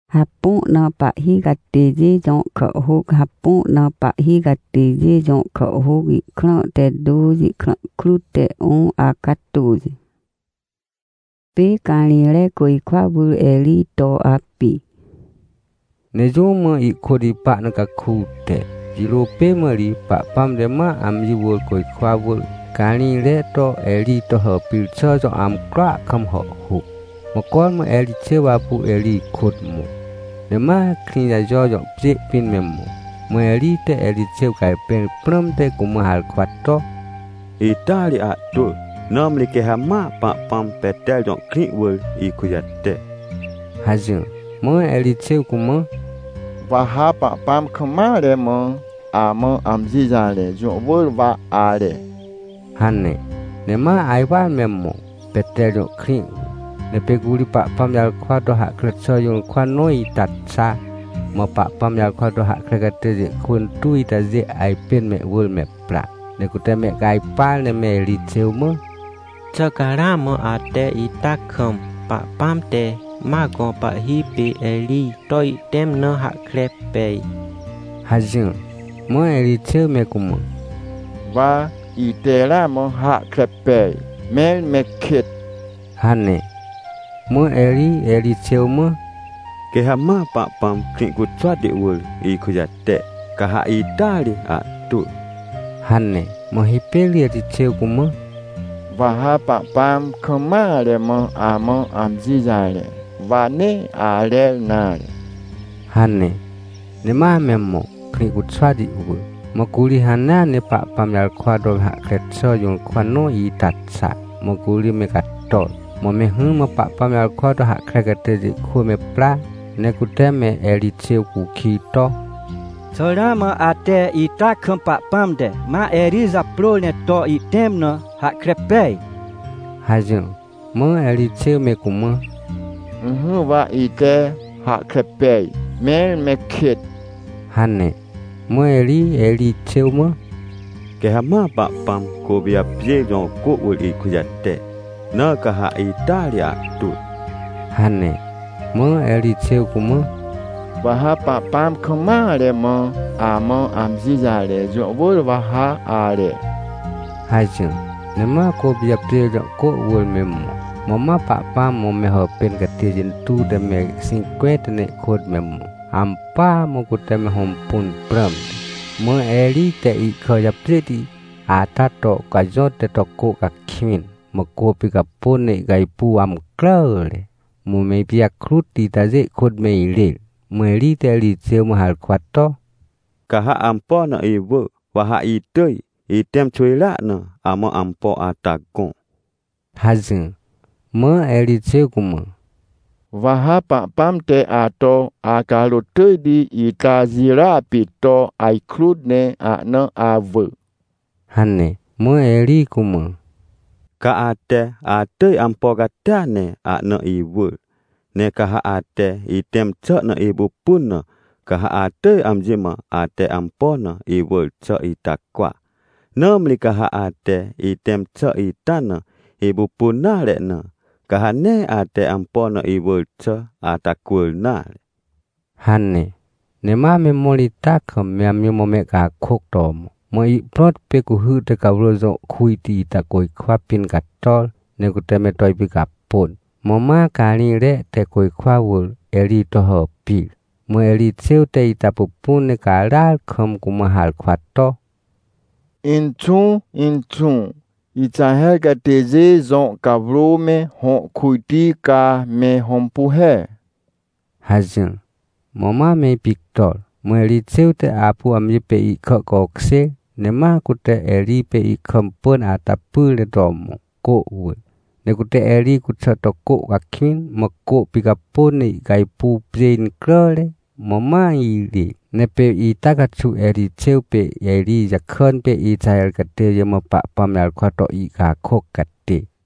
Hapu na pa hi gati ji jong kho hu hapu na pa hi gati ji jong kho hu gi kno te du ji kru te un akatu ji. Pe kanire koi kwa bul eli to api. Ne jo mo I kodi pa na ka khu te. Jiro pe mari pa pam de ma am ji wol koi kwa bul kanire to eli to ho pil cho jo am kra kam ho hu. Mo kon mo eli che wa pu eli khut mo. Ne ma kri ya jo jo pje pin me mo. Mo eli te eli che kai pen pram te ku ma hal kwat to. Itali a tu. Nam li ke hama pa pam petel jong kri wol I kuyate. Hajun. Mo eli che ku mo. Và ha pa pam khama le mo a mo am ji ja le jo wol va a le. Hanne. Ne ma ai wa me mo petel jong kri. Ne pe guri pa pam yal kwa do ha kret so yung kwa noi tat sa. Mo pa pam yal kwa do ha kret je kun tui ta je ai pen me wol me pra. Ne ku te me gai pa ne me li cheu mo. Chakara mo ate ita khom pa pam te ma go pa hi pe eli toi tem no ha krep pe. Hajun. Mo eli cheu me ku mo. Và itela mo ha krepe mel me kit. Hanne. Mo eli cheu mo. Ke hama pa pam kri ku twat de wol I kuyate. Ka ha Itali a tu. Hanne. Mo hipeli eli cheu ku mo. Và ha pa pam khama le mo a mo am ji ja le. Và ne a le na le. Hanne. Ne ma me mo kri ku twat di wol. Mo kuli hana ne pa pam yal kwa do ha kret so yung kwa no I tat sa. Mo kuli me ka tol. Mo me hu mo pa pam yal kwa do ha kret je ku me pra. Ne ku te me eli cheu ku ki to. Sora mo ate ita khom pa pam de ma eri za pro ne to I tem no ha krepe. Hajun. Mo eli cheu me ku mo. Và ite ha krepe mel me kit. Hanne. Mo eli cheu mo. Ke hama pa pam ko bia pje jong ko wol I kuyate. Na ka ha Itali a tu. Hanne. Mo eli cheu ku mo. Và ha pa pam khama le mo a mo am ji ja le jo wol va ha a le. Hajun. Ne ma ko bia pje jong ko wol me mo. Mo ma pa pam mo me ho pen ka te jin tu de me 50 ne khod me mo. Ampa mo ku te me hom pun pram. Mo eli te I kho ya preti ata to ka jo te to ko ka kimin. Mo ko pi ka pun ne gai pu am klale. Mo me pia kruti ta je khod me ile. Mo eli te eli cheu mo hal kwat to. Ka ha ampo na I wo. Wa ha I tui. I tem chui la na amo ampo atagon. Hajun. Mo eli cheu ku mo. Và ha pa pam te a to a ka lo te di ita zira pi to ai krud ne a no a vu. Hanne. Mo eli ku mo. Ka ate a te ampo ka ta ne a no I wo. Ne ka ha ate I tem cho na I bu pun na. Ka ha ate am jima ate ampo na I wo cho I takwa. Nam li ka ha ate I tem cho I tana I bu pun na le na. Ka ha ne ate ampo na I wo cho atakul na. Hanne. Ne ma me moli ta khom me am mo me ka khok to mo. Mo I plot pe ku hu te ka ro zo khui ti ta koi khwa pin ka tol. Ne ku te me toi pi ka pon. Mo ma ka ni re te koi khwa wol eli to ho pi. Mo eli cheu te I ta pu pun ne ka ral khom ku ma hal khwa to. In chung. Ita he ka te je zon ka vro me hon khui ti ka me hon pu he. Hajun. Mo ma me pik tol. Mo eli cheu te apu am je pe I kho ko kse. Ne ma ku te eli pe I khom pun ata pu le do mo ko wol. Ne ku te eli ku cha to ko ka kin mo ko pi ka pun ne gai pu plain krole. Mo ma I li. Ne pe I ta ka chu eli cheu pe eli ja khon pe I chael ka te ye mo pa pam yal kwa to I ka khok ka te.